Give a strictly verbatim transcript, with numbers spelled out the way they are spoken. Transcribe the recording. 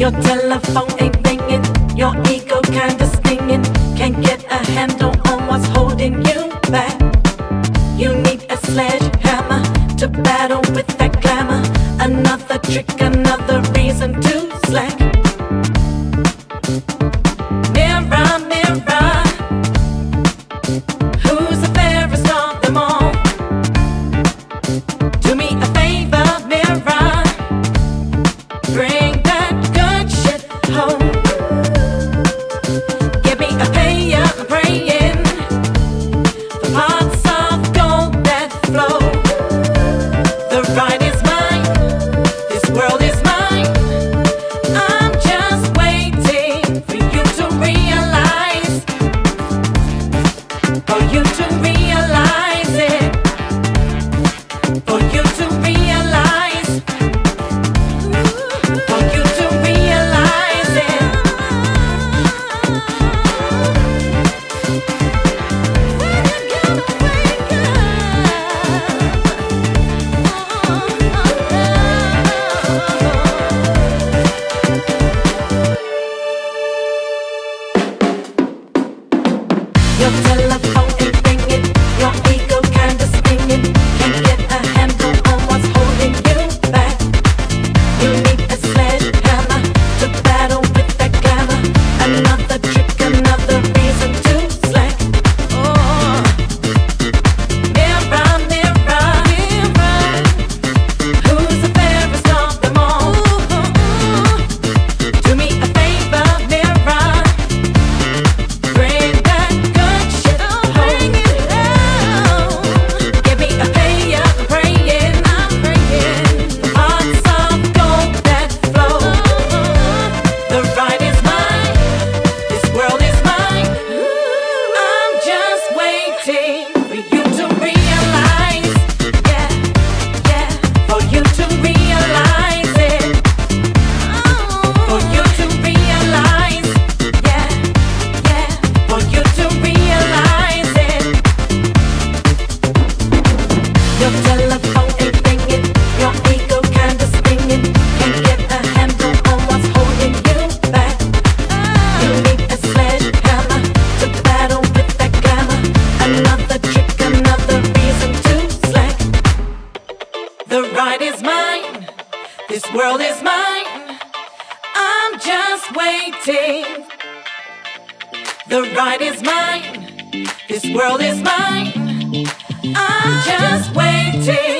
Your telephone ain't ringing, your ego kinda stinging. Can't get a handle on what's holding you back. You need a sledgehammer to battle with that glamour. Another trick, another reason to slack. Mirror, mirror, who's the fairest of them all? Do me a favor, mirror, bring that good shit home. Give me a payer, I'm praying for pots of gold that flow. The ride is mine, this world is mine. I'm just waiting for you to realize, for you to realize it, for you to realize, for you to realize it. When you gonna wake up? Your telephone ain't ringing, your ego kinda stinging. Can't get a handle on what's holding you back. You need a sledgehammer to battle with that glamour. Another trick, another reason to slack. Oh, mirror, mirror, mirror, who's the fairest of them all? Do me a favor, mirror, bring that good shit home. Give me a payer, I'm praying, I'm praying. Hearts of gold that flow. The ride is mine, this world is mine. I'm just waiting for you to realize, yeah, yeah, for you to realize it, for you to realize, yeah, yeah, for you to realize it. Your telephone ain't ringing, your ego kinda stinging. Can't get a handle on what's holding you back. You need a sledgehammer to battle with that glamour. Another trick, another reason to slack. The ride is mine, this world is mine. I'm just waiting. The ride is mine, this world is mine. I'm just waiting.